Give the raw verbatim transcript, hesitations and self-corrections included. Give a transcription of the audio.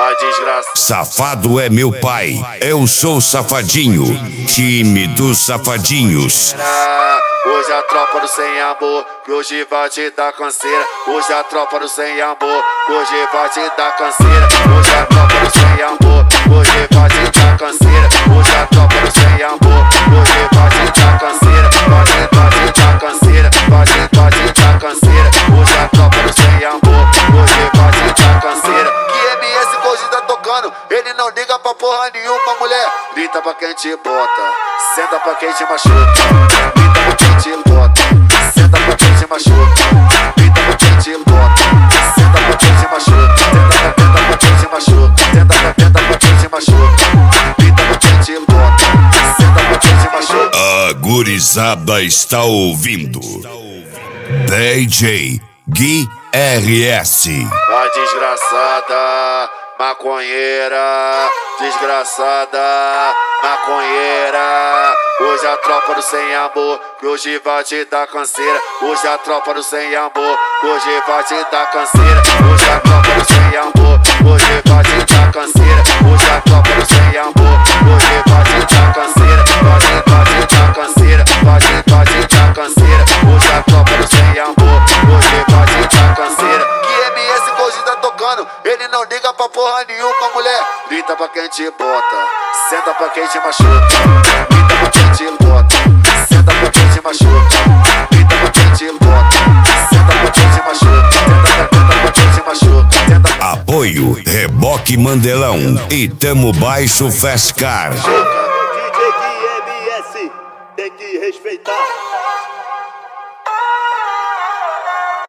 A desgraça. Safado é meu pai, eu sou safadinho, time dos safadinhos. Hoje a tropa do sem amor, que hoje vai te dar canseira. Hoje a tropa do sem amor, que hoje vai te dar canseira. Hoje a tropa do sem amor, que hoje vai te dar canseira. Hoje a tropa do sem amor, que hoje vai te dar canseira. Vai te, vai te dar canseira, vai te, vai te dar canseira. Hoje a tropa do sem amor, que hoje vai te dar canseira. Que M S que hoje tá tocando, ele não liga pra porra nenhuma, mulher. Grita pra quem te bota, senta pra quem te machuca. Grita pra quem te bota, senta pra quem te machuca. Grita pra quem te bota, senta pra quem te machuca. Tenta, tenta pra quem te machuca. Tenta, tenta pra quem te machuca. Grita pra quem te bota, senta pra quem te machuca. A gurizada está ouvindo D J Gui R S. A desgraçada maconheira, desgraçada maconheira. Hoje a tropa do sem amor, que hoje vai te dar canseira. Hoje a tropa do sem amor, que hoje vai te dar canseira. Hoje a tropa do sem amor, que hoje vai te dar canseira. Hoje a tropa do sem amor, que hoje vai te dar canseira. Vai te, vai te dar canseira, vai te, vai te dar canseira. Hoje a tropa do sem amor, que hoje vai te dar canseira. Que M S que hoje tá tocando, ele não liga pra porra nenhuma, mulher. Grita pra quem te bota, senta pra quem te machuca. Grita pra quem te bota, senta pra quem te machuca. Grita pra quem te bota, senta pra quem te machuca. Tenta, tenta pra quem te machuca. Tenta. Apoio Reboque Mandelão e Tamo Baixo Fast Car.